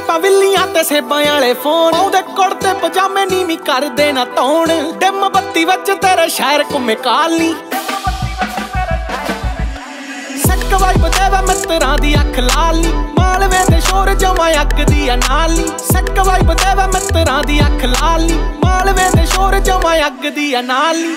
ਪਵਿੱਲੀਆਂ ਤੇ ਸੇਬਾਂ ਵਾਲੇ ਫੋਨ ਉਹਦੇ ਕੁੜਤੇ ਪਜਾਮੇ ਨੀਵੀਂ ਕਰਦੇ ਨਾ ਧੌਣ ਡਿਮ ਬੱਤੀ ਵਿੱਚ ਤੇਰੇ ਸ਼ਹਿਰ ਘੁੰਮੇ ਕਾਲੀ ਸੱਕ ਵਾਈਬ ਦੇਵਾ ਮਿੱਤਰਾਂ ਦੀ ਅੱਖ ਲਾਲੀ ਮਾਲਵੇ ਦੇ ਸ਼ੋਰ ਜਮਾ ਅੱਗ ਦੀ ਨਾਲੀ ਸੱਕ ਵਾਈਬ ਦੇਵਾ ਮਿੱਤਰਾਂ ਦੀ ਅੱਖ ਲਾਲੀ ਮਾਲਵੇ ਦੇ ਸ਼ੋਰ ਜਮਾ ਅੱਗ ਦੀ ਨਾਲੀ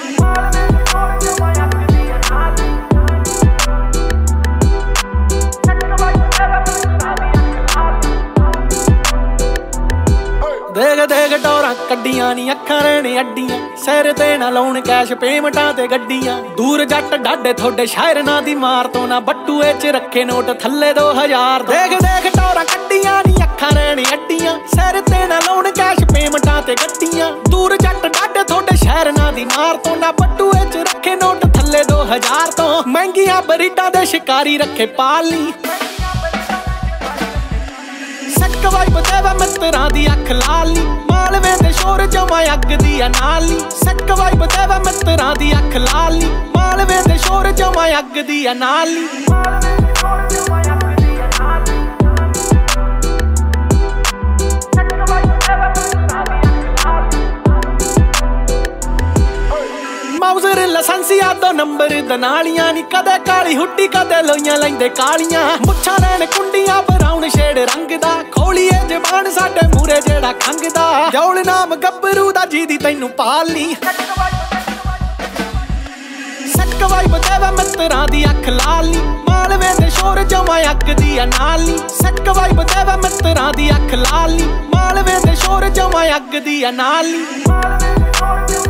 ਦੇਖ ਦੇਖ ਡੋਰਾਂ ਕੱਢੀਆਂ ਨੀ ਅੱਖਾਂ ਰਹਿਣੇ ਅੱਡੀਆਂ ਸਿਰ ਤੇ ਨਾ ਲਾਉਣ ਕੈਸ਼ ਪੇਮੈਂਟਾਂ ਤੇ ਗੱਡੀਆਂ ਦੂਰ ਜੱਟ ਡਾਡੇ ਤੁਹਾਡੇ ਸ਼ਾਇਰ ਨਾ ਦੀ ਮਾਰ ਤੋਂ ਨਾ ਬੱਟੂਏ ਚ ਰੱਖੇ ਨੋਟ ਥੱਲੇ 2000 ਦੇਖ ਦੇਖ ਡੋਰਾਂ ਕੱਢੀਆਂ ਨੀ ਅੱਖਾਂ ਰਹਿਣੇ ਅੱਡੀਆਂ ਸਿਰ ਤੇ ਨਾ ਲਾਉਣ ਕੈਸ਼ ਪੇਮੈਂਟਾਂ ਤੇ ਗੱਡੀਆਂ ਦੂਰ ਜੱਟ ਡਾਡੇ ਤੁਹਾਡੇ ਸ਼ਾਇਰ ਨਾ ਦੀ ਮਾਰ ਤੋਂ ਨਾ ਬੱਟੂਏ ਚ ਰੱਖੇ ਨੋਟ ਥੱਲੇ 2000 ਤੋਂ ਮਹਿੰਗੀਆਂ ਬਰੀਡਾਂ ਦੇ ਸ਼ਿਕਾਰੀ ਰੱਖੇ ਪਾਲੀ ਸੱਕ ਵਾਈਬ ਦੇਵਾ ਮਿੱਤਰਾਂ ਦੀ ਅੱਖ ਲਾਲੀ ਮਾਲਵੇ ਦੇ ਸ਼ੋਰ ਜਮਾ ਅੱਗ ਦੀ ਨਾਲੀ ਸੱਕ ਵਾਈਬ ਦੇਵਾ ਮਿੱਤਰਾਂ ਦੀ ਅੱਖ ਲਾਲੀ ਮਾਲਵੇ ਦੇ ਸ਼ੋਰ ਜਮਾ ਅੱਗ ਦੀ ਨਾਲੀ ਮਾਊਜ਼ਰ ਲਾਇਸੈਂਸੀਆ ਦੋ ਨੰਬਰ ਦਨਾਲੀਆਂ ਨੀ ਕਦੇ ਕਾਲੀ ਹੁੱਡੀ ਕਦੇ ਲੋਈਆਂ ਲੈਂਦੇ ਕਾਲੀਆਂ ਮੁੱਛਾਂ ਰਹਿਣ ਕੁੰਡੀਆਂ ਬਰਾਉਨ ਸ਼ੇਡ ਰੰਗ ਦਾ ਖੋਲੀਏ ਜ਼ਬਾਨ ਸਾਡੇ ਮੂਰੇ ਜਿਹੜਾ ਖੰਗਦਾ ਜੌਲ ਨਾਮ ਗੱਭਰੂ ਦਾ ਜਿਹਦੀ ਤੈਨੂੰ ਪਾਲੀ ਸੱਕ ਵਾਈਬ ਦੇਵਾ ਮਿੱਤਰਾਂ ਦੀ ਅੱਖ ਲਾਲੀ ਮਾਲਵੇ ਦੇ ਸ਼ੋਰ ਜਮਾ ਅੱਗ ਦੀ ਨਾਲੀ ਸੱਕ ਵਾਈਬ ਦੇਵਾ ਮਿੱਤਰਾਂ ਦੀ ਅੱਖ ਲਾਲੀ ਮਾਲਵੇ ਦੇ ਸ਼ੋਰ ਜਮਾ ਅੱਗ ਦੀ ਨਾਲੀ